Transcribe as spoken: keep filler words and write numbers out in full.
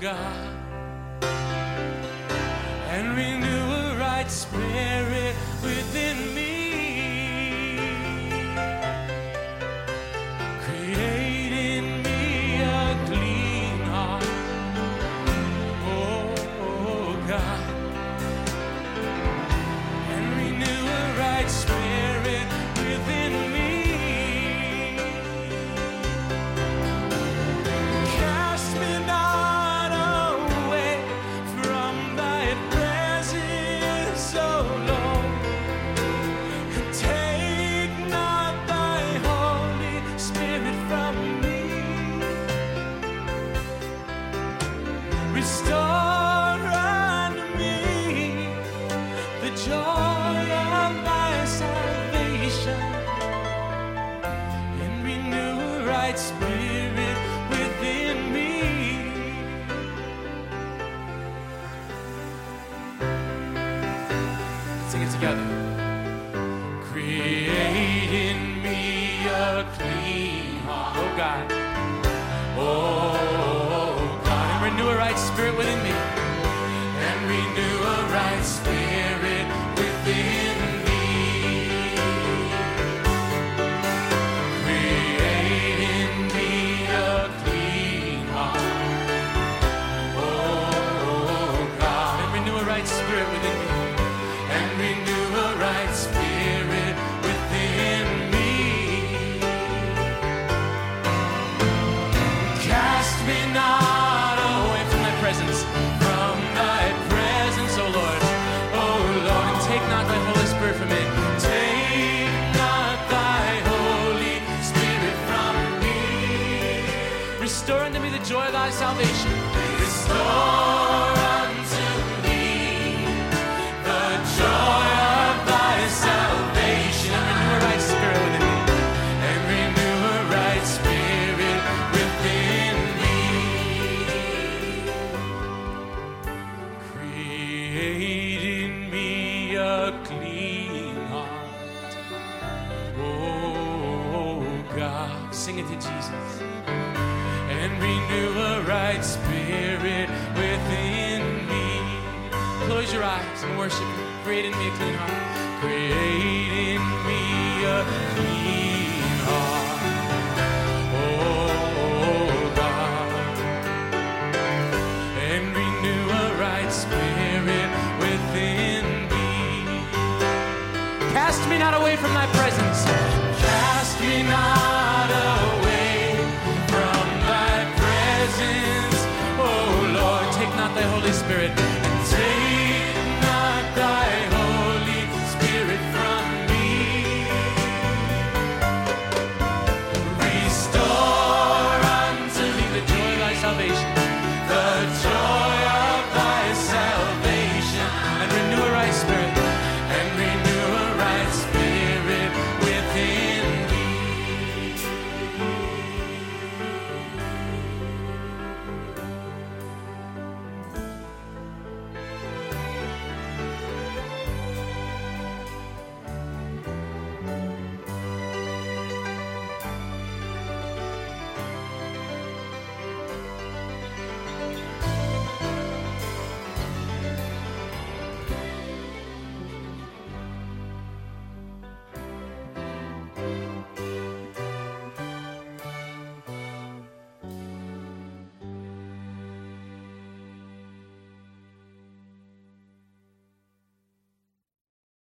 God, and renew a right spirit within me. Create in me a clean heart, oh God, and renew a right spirit within me. Cast me not away from thy presence, O Lord, and take not thy Holy Spirit from me. Restore unto me the joy of thy salvation, and renew a right spirit within me. Sing it together. Create in me a clean heart, oh God, oh God, and renew a right spirit within me, and renew a right spirit within me. Create in me a clean heart, oh God, and renew a right spirit within me, and renew a right spirit within me. Cast me not away from thy presence, from thy presence, O Lord, O Lord, and take not thy Holy Spirit from me. Take not thy Holy Spirit from me. Restore unto me the joy of thy salvation. Restore unto me the joy of thy salvation, and renew a right spirit within me, and renew a right spirit within me. Create in me a clean heart, oh God, sing it to Jesus, and renew a right spirit within me. Close your eyes and worship Him. Create in me a clean heart. Create in me a clean heart, oh God, and renew a right spirit within me. Cast me not away from thy presence. Cast me not away from thy presence, oh Lord. Take not thy Holy Spirit, and take not thy Holy Spirit from me. Restore unto me the joy of thy salvation, the joy